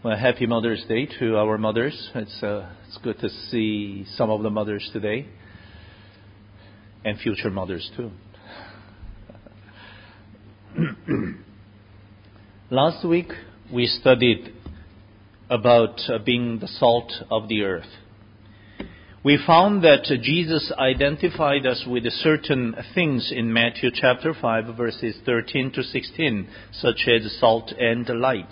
Well, happy Mother's Day to our mothers. It's good to see some of the mothers today, and future mothers too. Last week we studied about being the salt of the earth. We found that Jesus identified us with certain things in Matthew chapter 5, verses 13 to 16, such as salt and light.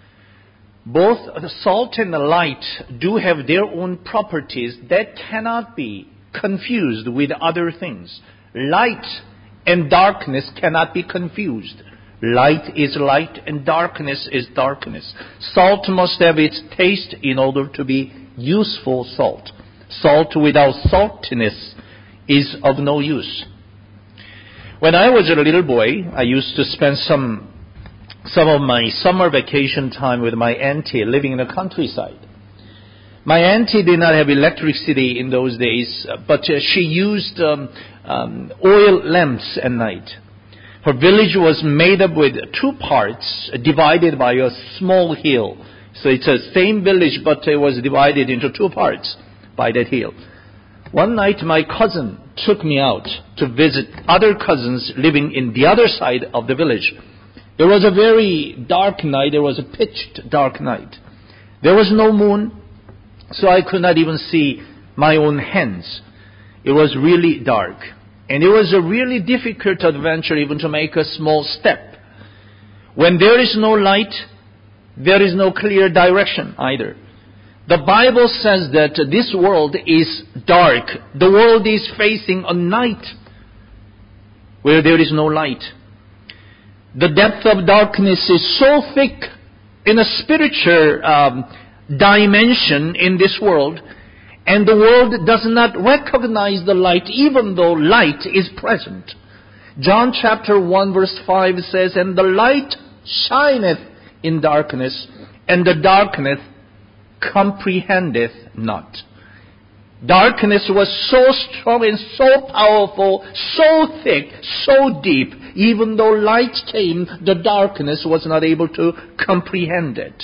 Both the salt and the light do have their own properties that cannot be confused with other things. Light and darkness cannot be confused. Light is light and darkness is darkness. Salt must have its taste in order to be useful salt. Salt without saltiness is of no use. When I was a little boy, I used to spend some of my summer vacation time with my auntie living in the countryside. My auntie did not have electricity in those days, but she used oil lamps at night. Her village was made up with two parts divided by a small hill. So it's the same village, but it was divided into two parts by that hill. One night my cousin took me out to visit other cousins living in the other side of the village. It was a very dark night. It was a pitched dark night. There was no moon, so I could not even see my own hands. It was really dark. And it was a really difficult adventure even to make a small step. When there is no light, there is no clear direction either. The Bible says that this world is dark. The world is facing a night where there is no light. The depth of darkness is so thick in a spiritual dimension in this world, and the world does not recognize the light even though light is present. John chapter 1 verse 5 says, "And the light shineth in darkness, and the darkness comprehendeth not." Darkness was so strong and so powerful, so thick, so deep. Even though light came, the darkness was not able to comprehend it.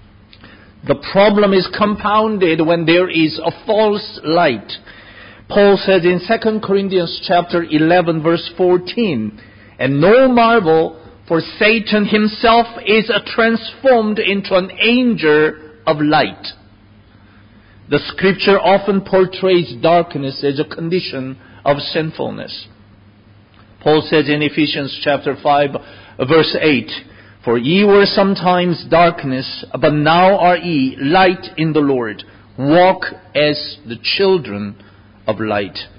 The problem is compounded when there is a false light. Paul says in 2 Corinthians chapter 11 verse 14, "And no marvel, for Satan himself is transformed into an angel of light." The scripture often portrays darkness as a condition of sinfulness. Paul says in Ephesians chapter 5 verse 8, "For ye were sometimes darkness, but now are ye light in the Lord. Walk as the children of light."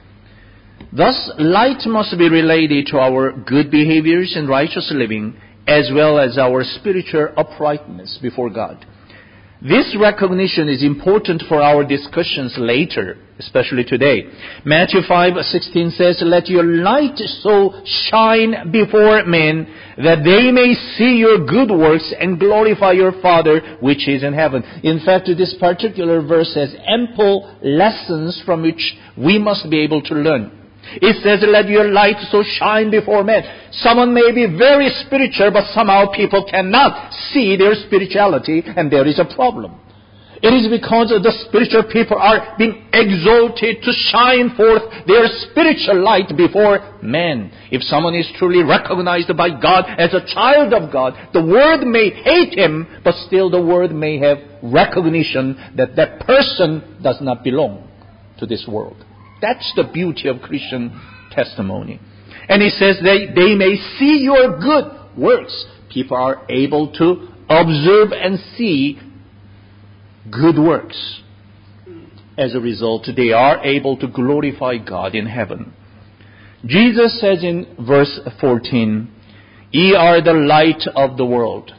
Thus, light must be related to our good behaviors and righteous living, as well as our spiritual uprightness before God. This recognition is important for our discussions later, especially today. Matthew 5:16 says, "Let your light so shine before men that they may see your good works and glorify your Father which is in heaven." In fact, this particular verse has ample lessons from which we must be able to learn. It says, "Let your light so shine before men." Someone may be very spiritual, but somehow people cannot see their spirituality, and there is a problem. It is because the spiritual people are being exalted to shine forth their spiritual light before men. If someone is truly recognized by God as a child of God, the world may hate him, but still the world may have recognition that that person does not belong to this world. That's the beauty of Christian testimony. And he says they may see your good works. People are able to observe and see good works. As a result, they are able to glorify God in heaven. Jesus says in verse 14, "Ye are the light of the world.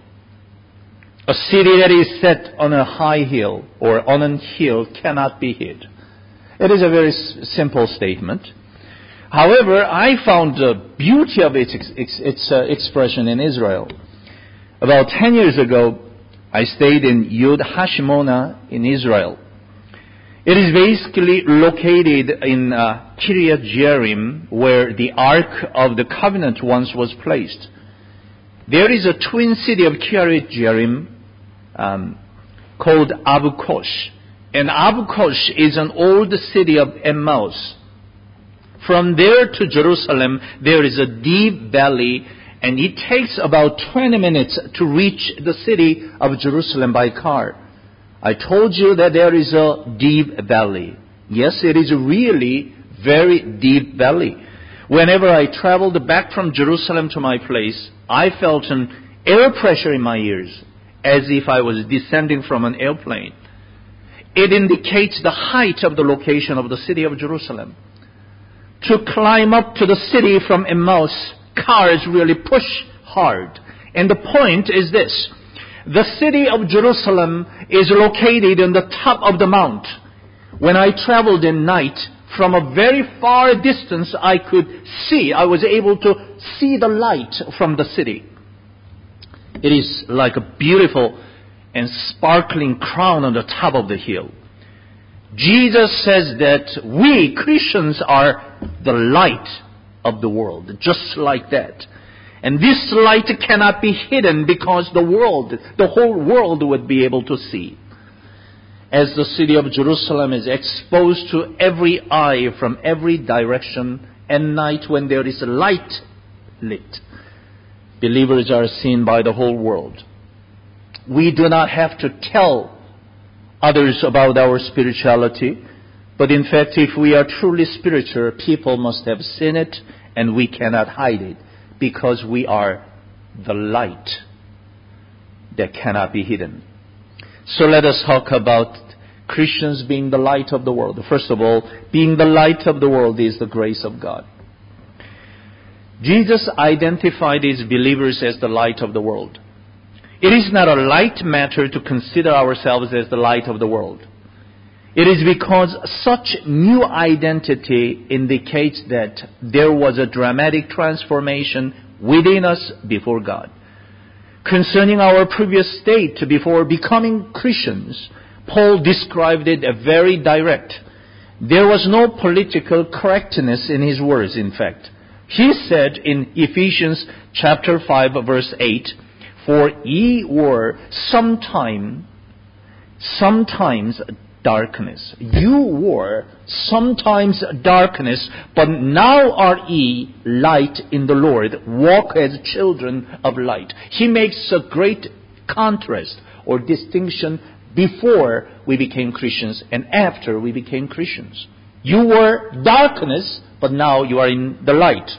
A city that is set on a high hill or on a hill cannot be hid." It is a very simple statement. However, I found the beauty of its expression in Israel. About 10 years ago, I stayed in Yud Hashmona in Israel. It is basically located in Kiryat Jearim, where the Ark of the Covenant once was placed. There is a twin city of Kiryat Jearim, called Abu Kosh. And Abu Kosh is an old city of Emmaus. From there to Jerusalem, there is a deep valley, and it takes about 20 minutes to reach the city of Jerusalem by car. I told you that there is a deep valley. Yes, it is really very deep valley. Whenever I traveled back from Jerusalem to my place, I felt an air pressure in my ears, as if I was descending from an airplane. It indicates the height of the location of the city of Jerusalem. To climb up to the city from Emmaus, cars really push hard. And the point is this: the city of Jerusalem is located on the top of the mount. When I traveled in night, from a very far distance I was able to see the light from the city. It is like a beautiful and sparkling crown on the top of the hill. Jesus says that we Christians are the light of the world, just like that. And this light cannot be hidden because the whole world would be able to see. As the city of Jerusalem is exposed to every eye from every direction, at night when there is a light lit, believers are seen by the whole world. We do not have to tell others about our spirituality, but in fact, if we are truly spiritual, people must have seen it, and we cannot hide it, because we are the light that cannot be hidden. So let us talk about Christians being the light of the world. First of all, being the light of the world is the grace of God. Jesus identified his believers as the light of the world. It is not a light matter to consider ourselves as the light of the world. It is because such new identity indicates that there was a dramatic transformation within us before God. Concerning our previous state before becoming Christians, Paul described it very direct. There was no political correctness in his words, in fact. He said in Ephesians chapter 5, verse 8, "For ye were sometimes darkness. You were sometimes darkness, but now are ye light in the Lord. Walk as children of light." He makes a great contrast or distinction before we became Christians and after we became Christians. You were darkness, but now you are in the light.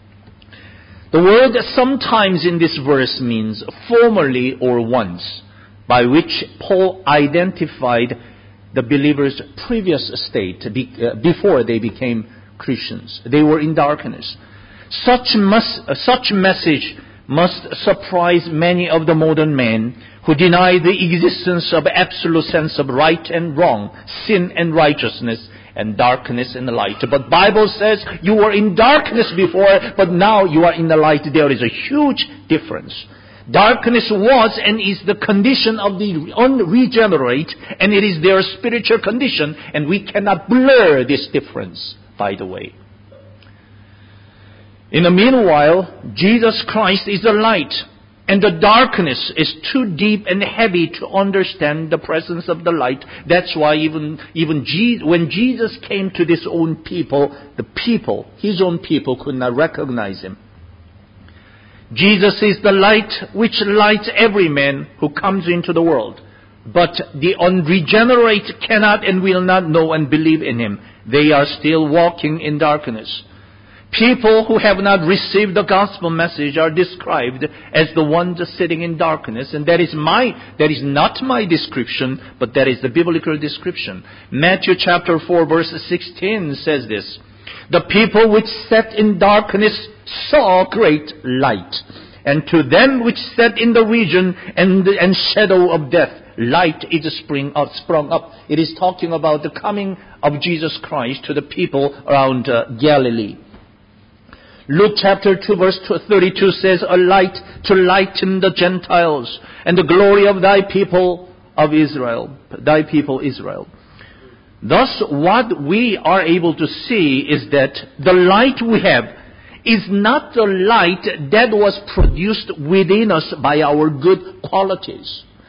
The word sometimes in this verse means formerly or once, by which Paul identified the believer's previous state before they became Christians. They were in darkness. Such message must surprise many of the modern men who deny the existence of absolute sense of right and wrong, sin and righteousness, and darkness and light. But Bible says you were in darkness before, but now you are in the light. There is a huge difference. Darkness was and is the condition of the unregenerate, and it is their spiritual condition, and we cannot blur this difference, by the way. In the meanwhile, Jesus Christ is the light, and the darkness is too deep and heavy to understand the presence of the light. That's why even when Jesus came to his own people, his own people could not recognize him. Jesus is the light which lights every man who comes into the world. But the unregenerate cannot and will not know and believe in him. They are still walking in darkness. People who have not received the gospel message are described as the ones sitting in darkness, and that is not my description, but that is the biblical description. Matthew chapter 4 verse 16 says this: "The people which sat in darkness saw great light, and to them which sat in the region and shadow of death, light is sprung up." It is talking about the coming of Jesus Christ to the people around Galilee. Luke chapter 2 verse 32 says, "A light to lighten the Gentiles, and the glory of thy people of Israel." Thy people Israel. Thus, what we are able to see is that the light we have is not the light that was produced within us by our good qualities.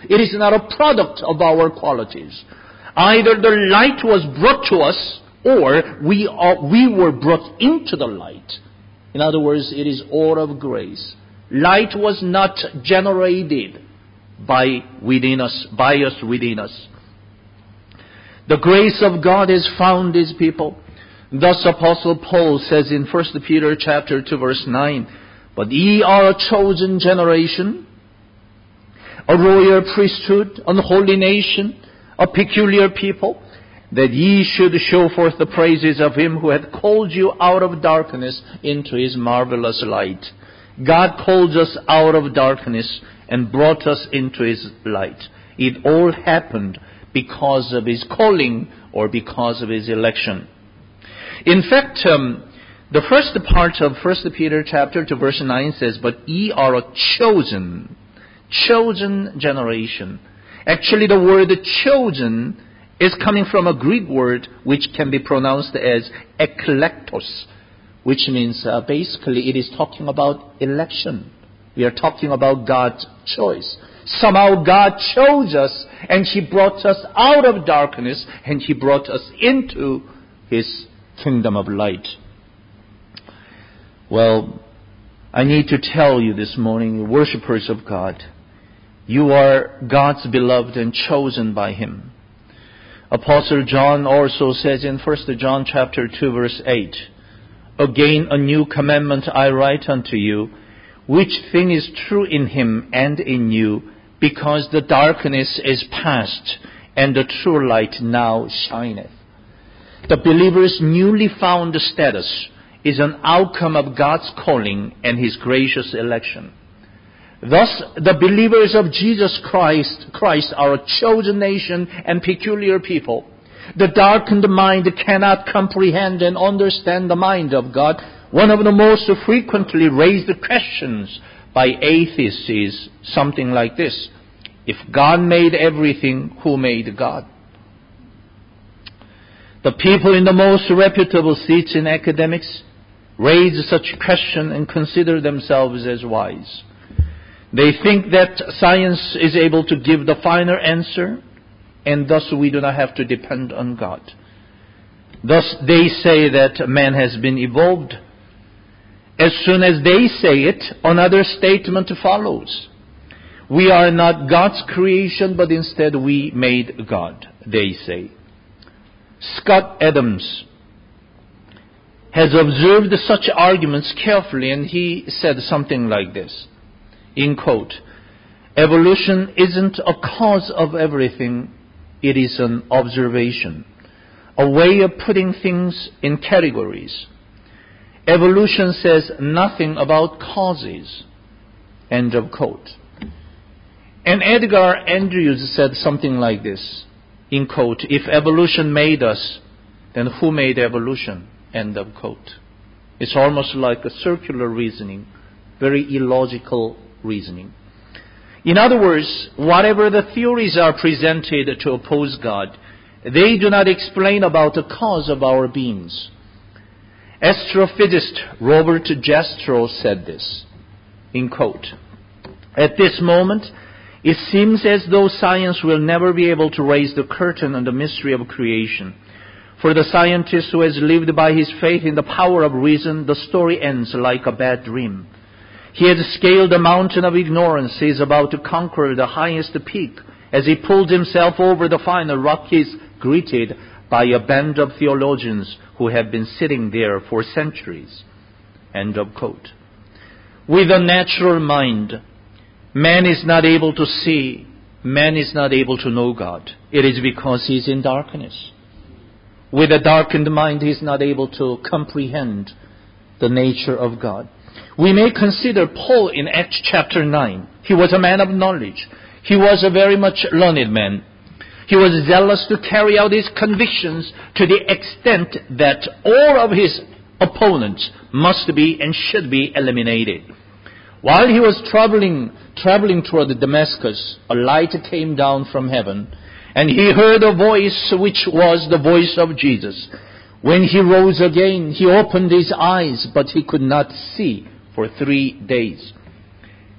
It is not a product of our qualities. Either the light was brought to us, or we were brought into the light. In other words, it is all of grace. Light was not generated by us within us. The grace of God is found in His people. Thus Apostle Paul says in 1 Peter chapter 2 verse 9, "But ye are a chosen generation, a royal priesthood, an holy nation, a peculiar people, that ye should show forth the praises of Him who hath called you out of darkness into His marvelous light." God called us out of darkness and brought us into His light. It all happened because of His calling or because of His election. In fact, the first part of 1 Peter chapter 2 verse 9 says, "But ye are a chosen generation." Actually, the word chosen is coming from a Greek word which can be pronounced as eklektos, which means basically it is talking about election. We are talking about God's choice. Somehow God chose us and He brought us out of darkness and He brought us into His kingdom of light. Well, I need to tell you this morning, worshipers of God, you are God's beloved and chosen by Him. Apostle John also says in 1 John chapter 2 verse 8, "Again a new commandment I write unto you, which thing is true in Him and in you, because the darkness is past, and the true light now shineth." The believer's newly found status is an outcome of God's calling and His gracious election. Thus, the believers of Jesus Christ are a chosen nation and peculiar people. The darkened mind cannot comprehend and understand the mind of God. One of the most frequently raised questions by atheists is something like this: if God made everything, who made God? The people in the most reputable seats in academics raise such question and consider themselves as wise. They think that science is able to give the final answer, and thus we do not have to depend on God. Thus they say that man has been evolved. As soon as they say it, another statement follows. We are not God's creation, but instead we made God, they say. Scott Adams has observed such arguments carefully, and he said something like this, in quote, "Evolution isn't a cause of everything, it is an observation, a way of putting things in categories. Evolution says nothing about causes." End of quote. And Edgar Andrews said something like this, in quote, "If evolution made us, then who made evolution?" End of quote. It's almost like a circular reasoning, very illogical reasoning. In other words, whatever the theories are presented to oppose God, they do not explain about the cause of our beings. Astrophysicist Robert Jastrow said this, in quote, "At this moment, it seems as though science will never be able to raise the curtain on the mystery of creation. For the scientist who has lived by his faith in the power of reason, the story ends like a bad dream. He has scaled the mountain of ignorance. He is about to conquer the highest peak. As he pulls himself over the final rock, he is greeted by a band of theologians who have been sitting there for centuries." End of quote. With a natural mind, man is not able to see, man is not able to know God. It is because he is in darkness. With a darkened mind, he is not able to comprehend the nature of God. We may consider Paul in Acts chapter 9. He was a man of knowledge. He was a very much learned man. He was zealous to carry out his convictions to the extent that all of his opponents must be and should be eliminated. While he was traveling toward Damascus, a light came down from heaven, and he heard a voice which was the voice of Jesus. When he rose again, he opened his eyes, but he could not see for 3 days.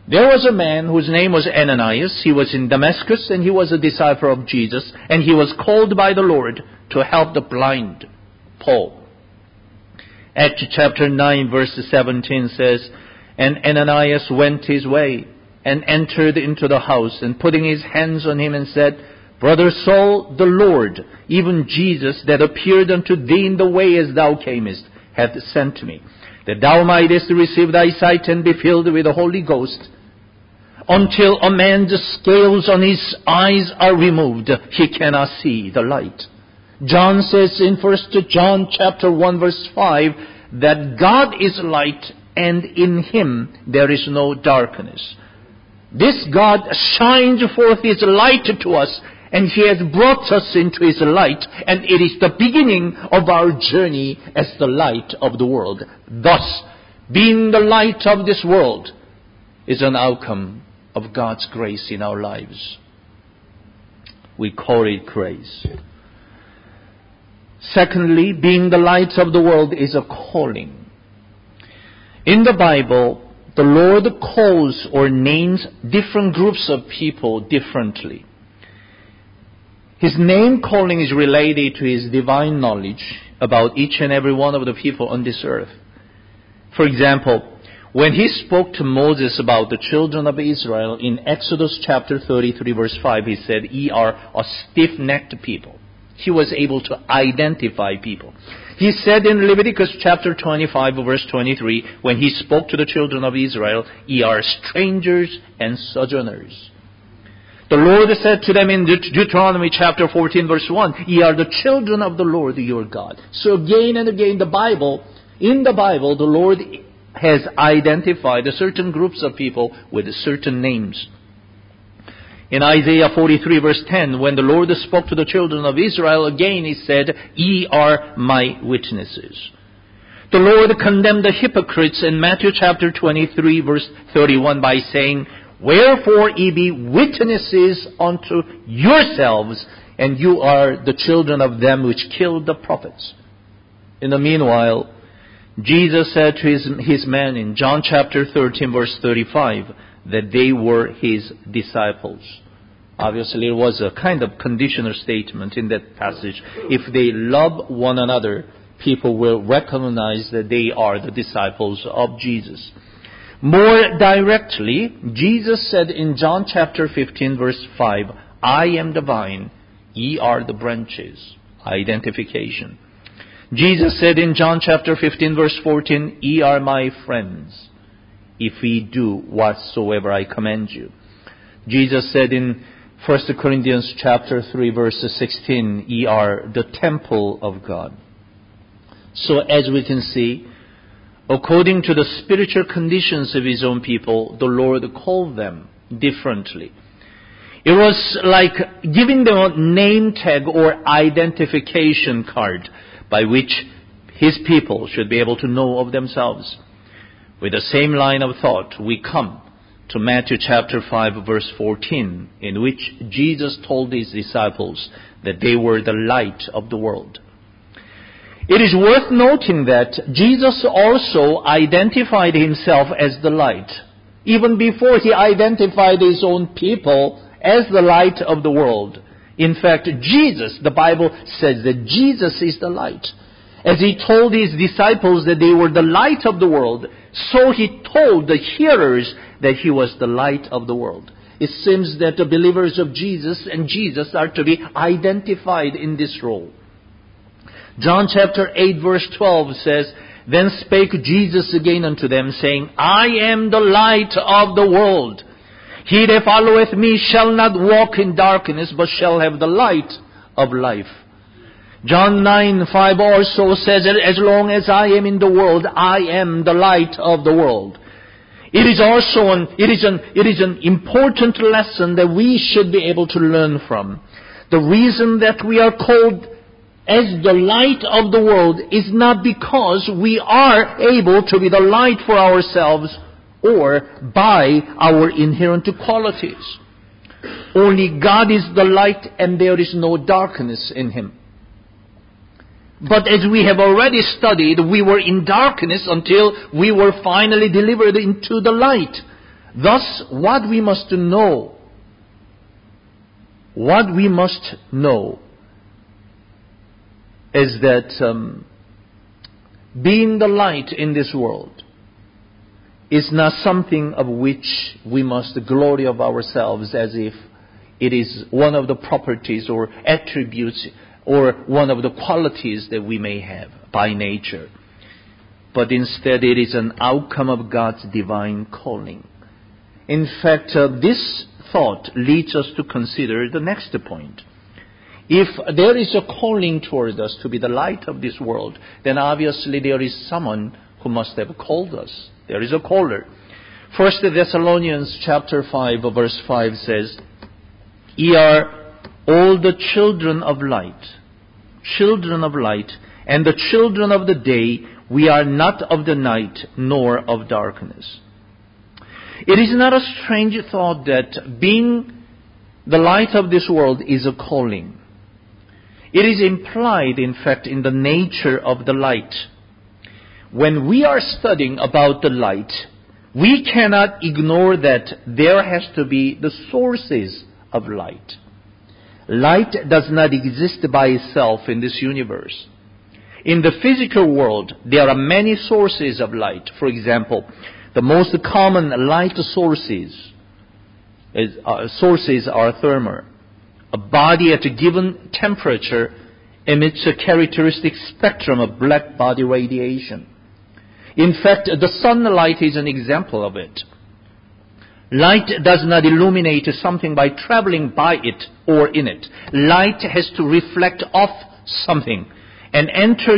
There was a man whose name was Ananias. He was in Damascus, and he was a disciple of Jesus, and he was called by the Lord to help the blind Paul. Acts chapter 9 verse 17 says, "And Ananias went his way and entered into the house, and putting his hands on him and said, Brother Saul, the Lord, even Jesus that appeared unto thee in the way as thou camest, hath sent me, that thou mightest receive thy sight and be filled with the Holy Ghost. Until a man's scales on his eyes are removed, he cannot see the light." John says in 1 John chapter 1 verse 5 that God is light, and in Him there is no darkness. This God shines forth His light to us, and He has brought us into His light, and it is the beginning of our journey as the light of the world. Thus, being the light of this world is an outcome of God's grace in our lives. We call it grace. Secondly, being the light of the world is a calling. In the Bible, the Lord calls or names different groups of people differently. His name calling is related to His divine knowledge about each and every one of the people on this earth. For example, when He spoke to Moses about the children of Israel in Exodus chapter 33 verse 5, He said, "Ye are a stiff-necked people." He was able to identify people. He said in Leviticus chapter 25 verse 23, when He spoke to the children of Israel, "Ye are strangers and sojourners." The Lord said to them in Deuteronomy chapter 14 verse 1, "Ye are the children of the Lord your God." So again and again in the Bible, the Lord has identified certain groups of people with certain names. In Isaiah 43 verse 10, when the Lord spoke to the children of Israel again, He said, "Ye are my witnesses." The Lord condemned the hypocrites in Matthew chapter 23 verse 31 by saying, "Wherefore ye be witnesses unto yourselves, and you are the children of them which killed the prophets." In the meanwhile, Jesus said to his men in John chapter 13 verse 35 that they were His disciples. Obviously, it was a kind of conditional statement in that passage. If they love one another, people will recognize that they are the disciples of Jesus. More directly, Jesus said in John chapter 15 verse 5, "I am the vine, ye are the branches." Identification. Jesus said in John chapter 15 verse 14, "Ye are my friends, if ye do whatsoever I command you." Jesus said in 1 Corinthians chapter 3 verse 16, "Ye are the temple of God." So as we can see, according to the spiritual conditions of His own people, the Lord called them differently. It was like giving them a name tag or identification card by which His people should be able to know of themselves. With the same line of thought, we come to Matthew chapter 5 verse 14, in which Jesus told His disciples that they were the light of the world. It is worth noting that Jesus also identified Himself as the light, even before He identified His own people as the light of the world. In fact, Jesus, the Bible says that Jesus is the light. As He told His disciples that they were the light of the world, so He told the hearers that He was the light of the world. It seems that the believers of Jesus and Jesus are to be identified in this role. John chapter 8 verse 12 says, "Then spake Jesus again unto them, saying, I am the light of the world. He that followeth me shall not walk in darkness, but shall have the light of life." John 9:5 also says, "As long as I am in the world, I am the light of the world." It is an important lesson that we should be able to learn from. The reason that we are called as the light of the world is not because we are able to be the light for ourselves or by our inherent qualities. Only God is the light, and there is no darkness in Him. But as we have already studied, we were in darkness until we were finally delivered into the light. Thus, what we must know is that being the light in this world is not something of which we must glory of ourselves as if it is one of the properties or attributes or one of the qualities that we may have by nature. But instead it is an outcome of God's divine calling. In fact, this thought leads us to consider the next point. If there is a calling toward us to be the light of this world, then obviously there is someone who must have called us. There is a caller. 1 Thessalonians chapter 5 verse 5 says, "Ye are all the children of light, and the children of the day. We are not of the night nor of darkness." It is not a strange thought that being the light of this world is a calling. It is implied, in fact, in the nature of the light. When we are studying about the light, we cannot ignore that there has to be the sources of light. Light does not exist by itself in this universe. In the physical world, there are many sources of light. For example, the most common light sources are thermal. A body at a given temperature emits a characteristic spectrum of black body radiation. In fact, the sunlight is an example of it. Light does not illuminate something by traveling by it or in it. Light has to reflect off something and enter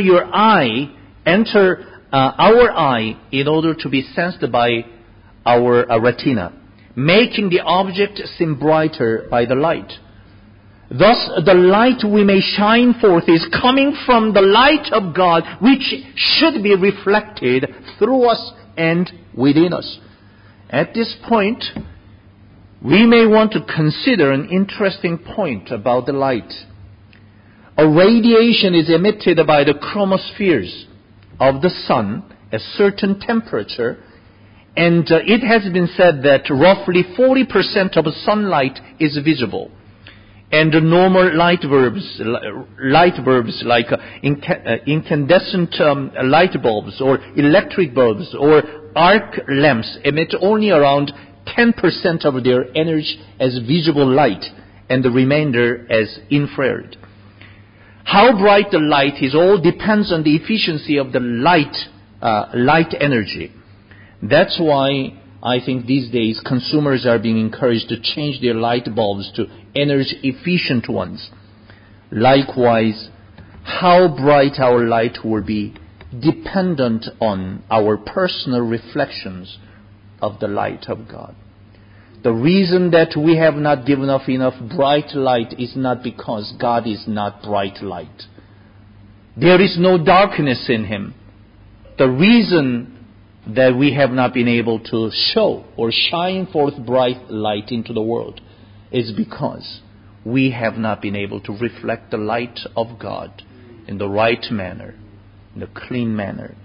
our eye in order to be sensed by our retina, making the object seem brighter by the light. Thus, the light we may shine forth is coming from the light of God, which should be reflected through us and within us. At this point, we may want to consider an interesting point about the light. A radiation is emitted by the chromospheres of the sun at a certain temperature, and it has been said that roughly 40% of sunlight is visible. And the normal light bulbs like incandescent light bulbs or electric bulbs or arc lamps emit only around 10% of their energy as visible light and the remainder as infrared. How bright the light is all depends on the efficiency of the light energy. That's why I think these days consumers are being encouraged to change their light bulbs to energy efficient ones. Likewise, how bright our light will be dependent on our personal reflections of the light of God. The reason that we have not given off enough bright light is not because God is not bright light. There is no darkness in Him. The reason that we have not been able to show or shine forth bright light into the world is because we have not been able to reflect the light of God in the right manner, in a clean manner.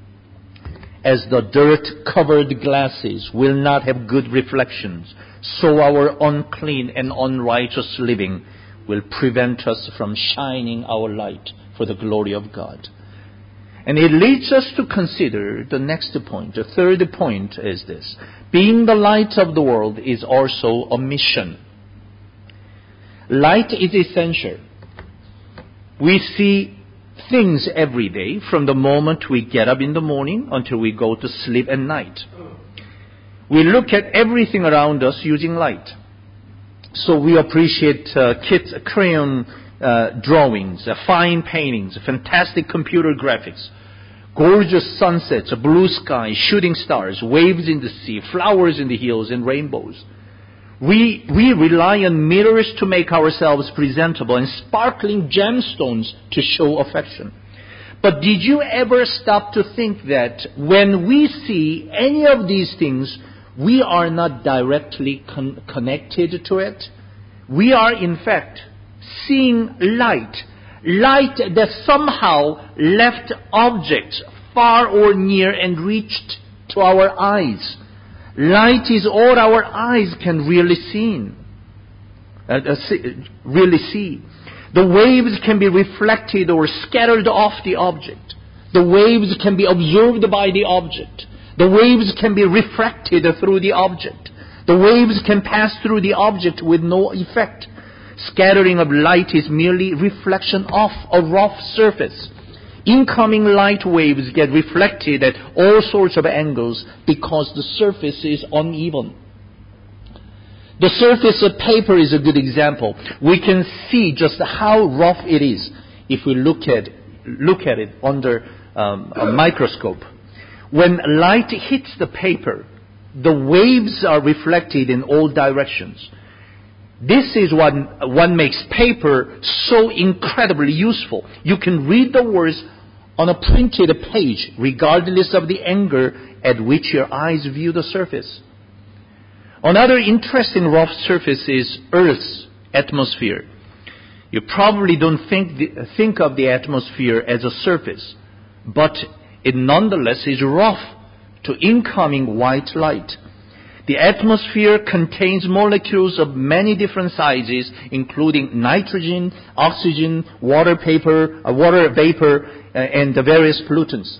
As the dirt-covered glasses will not have good reflections, so our unclean and unrighteous living will prevent us from shining our light for the glory of God. And it leads us to consider the next point. The third point is this. Being the light of the world is also a mission. Light is essential. We see things every day from the moment we get up in the morning until we go to sleep at night. We look at everything around us using light. So we appreciate kids' crayon drawings, fine paintings, fantastic computer graphics, gorgeous sunsets, a blue sky, shooting stars, waves in the sea, flowers in the hills, and rainbows. We rely on mirrors to make ourselves presentable and sparkling gemstones to show affection. But did you ever stop to think that when we see any of these things, we are not directly connected to it? We are, in fact, seeing light that somehow left objects far or near and reached to our eyes. Light is all our eyes can really see. The waves can be reflected or scattered off the object. The waves can be observed by the object. The waves can be refracted through the object. The waves can pass through the object with no effect. Scattering of light is merely reflection off a rough surface. Incoming light waves get reflected at all sorts of angles because the surface is uneven. The surface of paper is a good example. We can see just how rough it is if we look at it under a microscope. When light hits the paper, the waves are reflected in all directions. This is what makes paper so incredibly useful. You can read the words on a printed page regardless of the angle at which your eyes view the surface. Another interesting rough surface is Earth's atmosphere. You probably don't think of the atmosphere as a surface, but it nonetheless is rough to incoming white light. The atmosphere contains molecules of many different sizes, including nitrogen, oxygen, water vapor, and the various pollutants.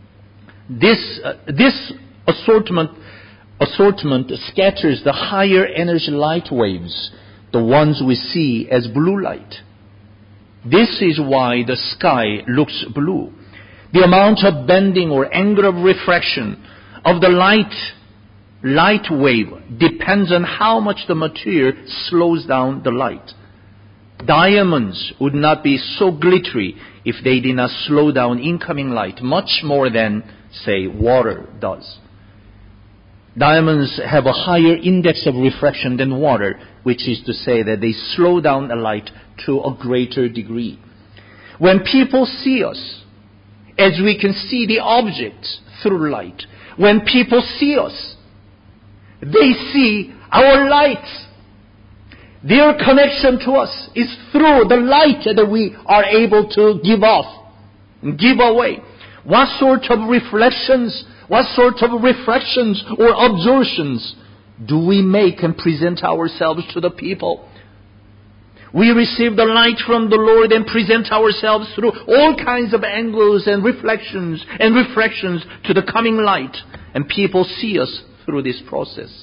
This assortment scatters the higher energy light waves, the ones we see as blue light. This is why the sky looks blue. The amount of bending or angle of refraction of the light wave depends on how much the material slows down the light. Diamonds would not be so glittery if they did not slow down incoming light much more than, say, water does. Diamonds have a higher index of refraction than water, which is to say that they slow down the light to a greater degree. When people see us, as we can see the objects through light, when people see us, they see our light. Their connection to us is through the light that we are able to give off, give away. What sort of reflections or absorptions do we make and present ourselves to the people? We receive the light from the Lord and present ourselves through all kinds of angles and reflections and refractions to the coming light, and people see us through this process.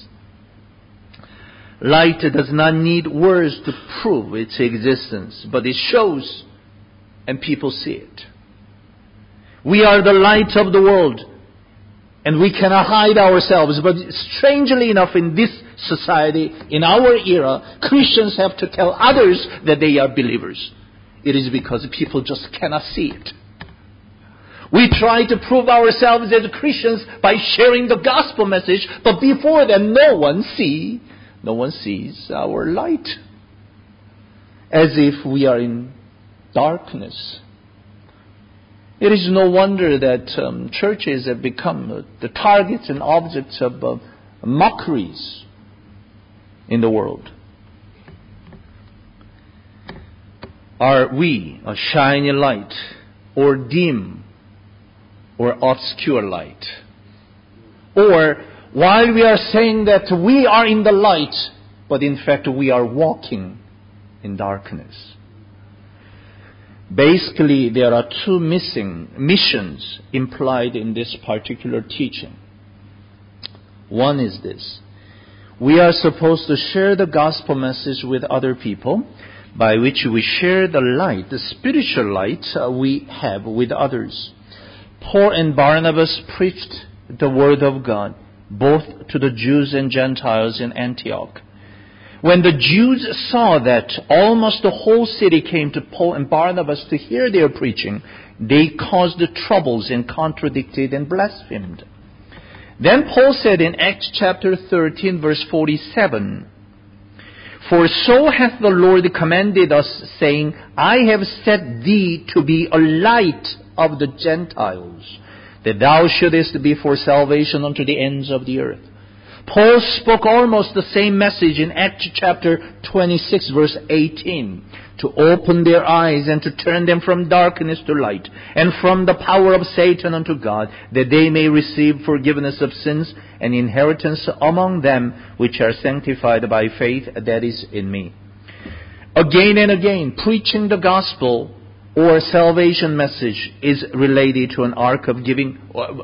Light does not need words to prove its existence, but it shows and people see it. We are the light of the world, and we cannot hide ourselves. But strangely enough, in this society, in our era, Christians have to tell others that they are believers. It is because people just cannot see it. We try to prove ourselves as Christians by sharing the gospel message, but before then, no one sees our light. As if we are in darkness. It is no wonder that churches have become the targets and objects of mockeries in the world. Are we a shiny light or dim or obscure light? Or while we are saying that we are in the light, but in fact we are walking in darkness. Basically, there are two missing missions implied in this particular teaching. One is this. We are supposed to share the gospel message with other people, by which we share the light, the spiritual light we have with others. Paul and Barnabas preached the word of God, both to the Jews and Gentiles in Antioch. When the Jews saw that almost the whole city came to Paul and Barnabas to hear their preaching, they caused troubles and contradicted and blasphemed. Then Paul said in Acts chapter 13, verse 47, "For so hath the Lord commanded us, saying, I have set thee to be a light of the Gentiles, that thou shouldest be for salvation unto the ends of the earth." Paul spoke almost the same message in Acts chapter 26, verse 18. To open their eyes and to turn them from darkness to light, and from the power of Satan unto God, that they may receive forgiveness of sins and inheritance among them which are sanctified by faith that is in me. Again and again, preaching the gospel or salvation message is related to an work of giving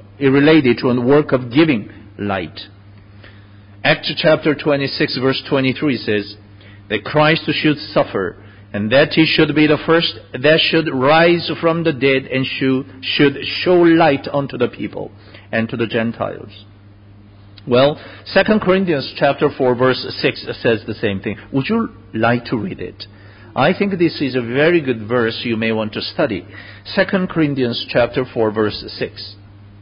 light. Acts chapter 26 verse 23 says that Christ should suffer, and that He should be the first that should rise from the dead, and should show light unto the people and to the Gentiles. Well, 2 Corinthians chapter 4 verse 6 says the same thing. Would you like to read it? I think this is a very good verse you may want to study. 2 Corinthians chapter 4 verse 6.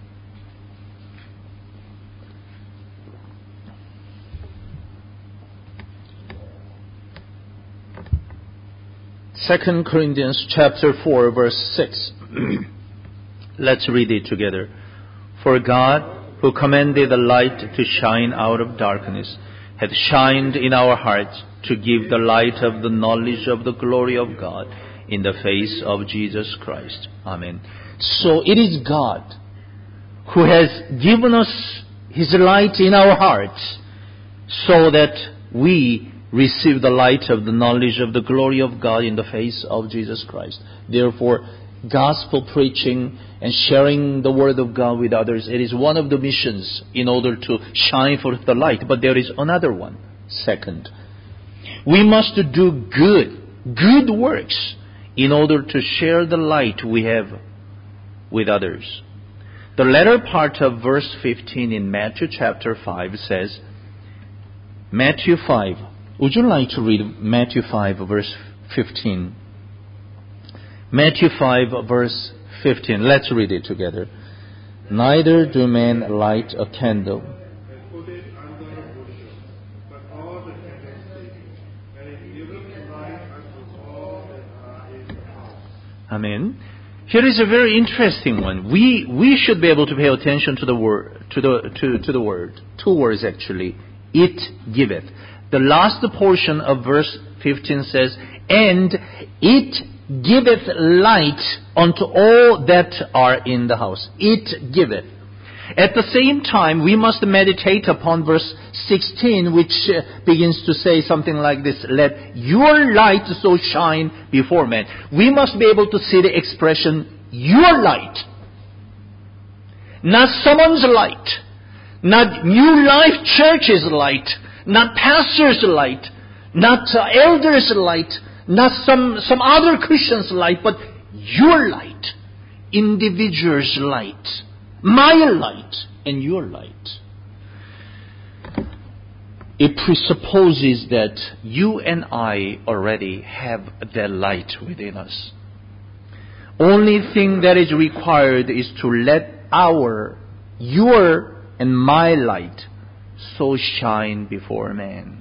Second Corinthians chapter 4 verse 6. Let's read it together. For God, who commanded the light to shine out of darkness, hath shined in our hearts to give the light of the knowledge of the glory of God in the face of Jesus Christ. Amen. So it is God who has given us His light in our hearts so that we receive the light of the knowledge of the glory of God in the face of Jesus Christ. Therefore, gospel preaching and sharing the word of God with others, it is one of the missions in order to shine forth the light. But there is another one. Second, we must do good works in order to share the light we have with others. The latter part of verse 15 in Matthew chapter 5 says, Matthew 5. Would you like to read Matthew 5 verse 15? Matthew 5 verse 15. Let's read it together. Neither do men light a candle. Amen. Here is a very interesting one. We should be able to pay attention to the word, to the word. Two words actually. It giveth. The last portion of verse 15 says, and it giveth light unto all that are in the house. It giveth. At the same time, we must meditate upon verse 16, which begins to say something like this: let your light so shine before men. We must be able to see the expression, your light. Not someone's light. Not New Life Church's light. Not pastor's light. Not elder's light. Not some other Christian's light, but your light. Individual's light. My light and your light. It presupposes that you and I already have that light within us. Only thing that is required is to let your and my light so shine before man.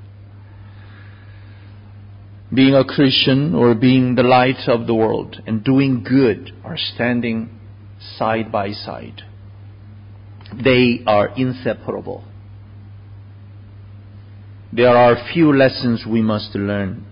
Being a Christian or being the light of the world and doing good are standing side by side. They are inseparable. There are few lessons we must learn.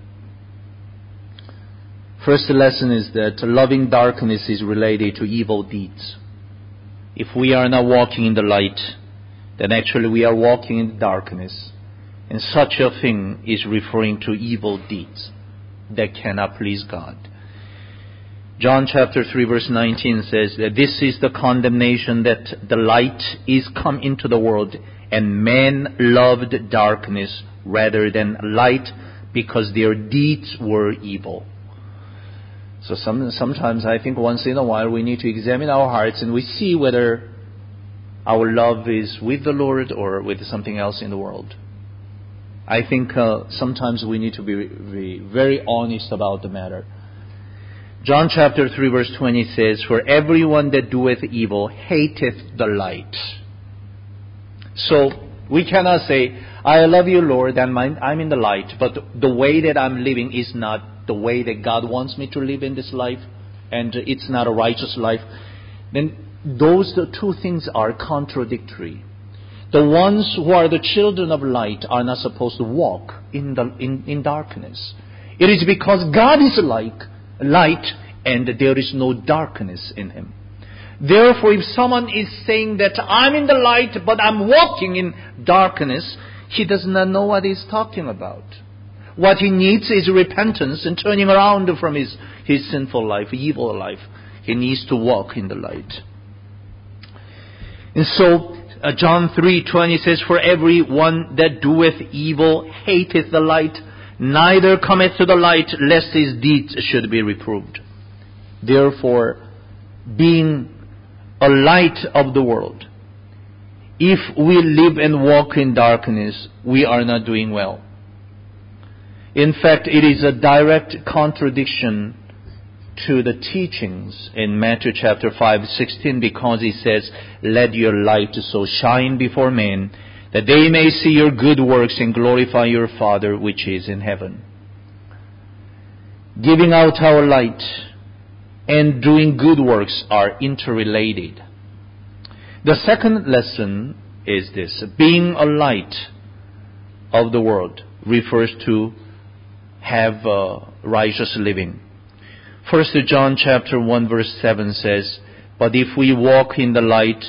First lesson is that loving darkness is related to evil deeds. If we are not walking in the light, then actually we are walking in the darkness. And such a thing is referring to evil deeds that cannot please God. John chapter 3 verse 19 says that this is the condemnation, that the light is come into the world, and men loved darkness rather than light, because their deeds were evil. So sometimes I think once in a while we need to examine our hearts and we see whether our love is with the Lord or with something else in the world. I think sometimes we need to be very honest about the matter. John chapter 3 verse 20 says, for everyone that doeth evil hateth the light. So we cannot say, I love you, Lord, and I'm in the light, but the way that I'm living is not the way that God wants me to live in this life, and it's not a righteous life. Then those two things are contradictory. The ones who are the children of light are not supposed to walk in darkness. It is because God is light and there is no darkness in Him. Therefore, if someone is saying that I'm in the light but I'm walking in darkness, he does not know what he's talking about. What he needs is repentance and turning around from his sinful life, evil life. He needs to walk in the light. And so, John 3:20 says, For everyone that doeth evil hateth the light, neither cometh to the light, lest his deeds should be reproved. Therefore, being a light of the world, if we live and walk in darkness, we are not doing well. In fact, it is a direct contradiction to the teachings in Matthew chapter 5:16, because He says, Let your light so shine before men, that they may see your good works and glorify your Father which is in heaven. Giving out our light and doing good works are interrelated. The second lesson is this. Being a light of the world refers to have righteous living. 1 John chapter 1 verse 7 says, But if we walk in the light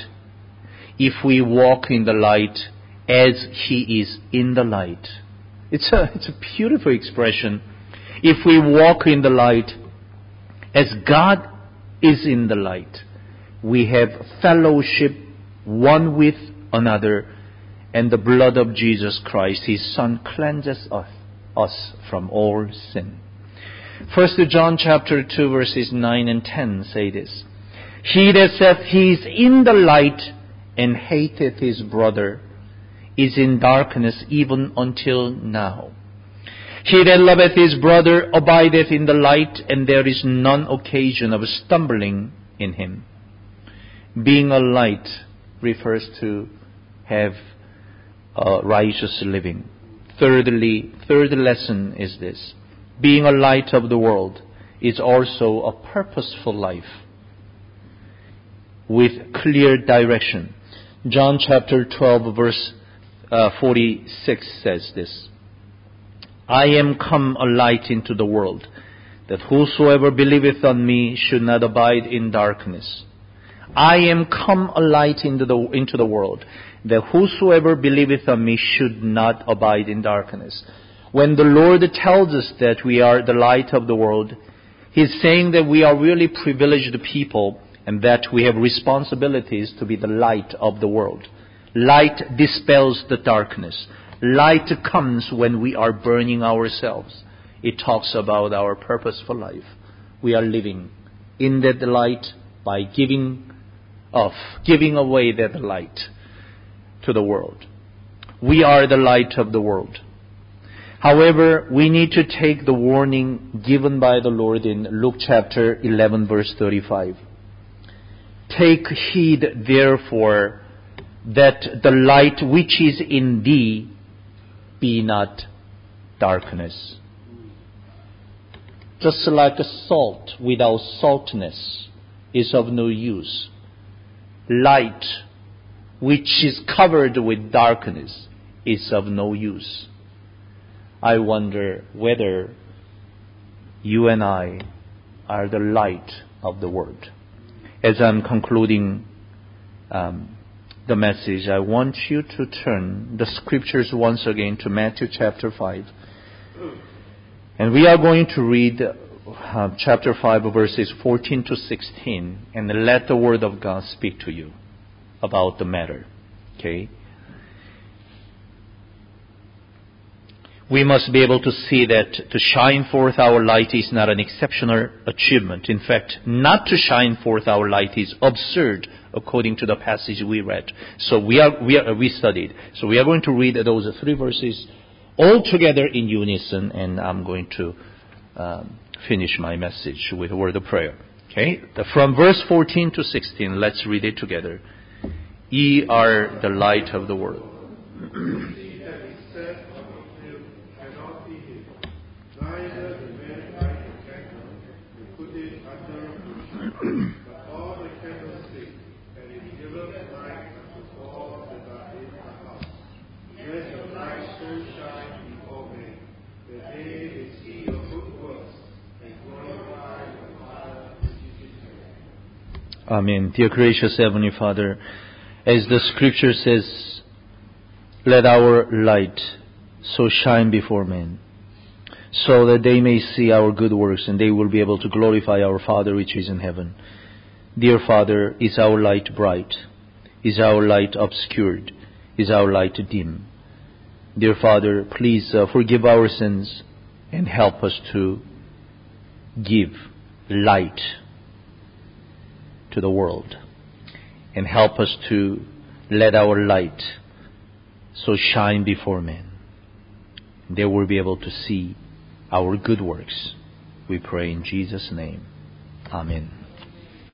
as He is in the light. It's a beautiful expression. If we walk in the light as God is in the light, we have fellowship one with another, and the blood of Jesus Christ, His Son, cleanses us from all sin. 1 John chapter 2 verses 9 and 10 say this. He that saith he is in the light and hateth his brother is in darkness even until now. He that loveth his brother abideth in the light, and there is none occasion of stumbling in him. Being a light refers to have righteous living. Third lesson is this. Being a light of the world is also a purposeful life with clear direction. John chapter 12 verse 46 says this. I am come a light into the world, that whosoever believeth on me should not abide in darkness. I am come a light into the world, that whosoever believeth on me should not abide in darkness. When the Lord tells us that we are the light of the world, He's saying that we are really privileged people and that we have responsibilities to be the light of the world. Light dispels the darkness. Light comes when we are burning ourselves. It talks about our purposeful life. We are living in that light by giving away that light to the world. We are the light of the world. However, we need to take the warning given by the Lord in Luke chapter 11 verse 35. Take heed therefore that the light which is in thee be not darkness. Just like a salt without saltness is of no use. Light which is covered with darkness is of no use. I wonder whether you and I are the light of the world. As I'm concluding the message, I want you to turn the scriptures once again to Matthew chapter 5. And we are going to read chapter 5 verses 14 to 16 and let the Word of God speak to you about the matter. Okay? We must be able to see that to shine forth our light is not an exceptional achievement. In fact, not to shine forth our light is absurd according to the passage we read. So we studied. So we are going to read those 3 verses all together in unison, and I'm going to finish my message with a word of prayer. Okay? From verse 14 to 16, let's read it together. Ye are the light of the world. Amen. Dear gracious Heavenly Father, as the Scripture says, let our light so shine before men, so that they may see our good works and they will be able to glorify our Father which is in heaven. Dear Father, is our light bright? Is our light obscured? Is our light dim? Dear Father, please forgive our sins and help us to give light to the world. And help us to let our light so shine before men. They will be able to see our good works. We pray in Jesus' name. Amen.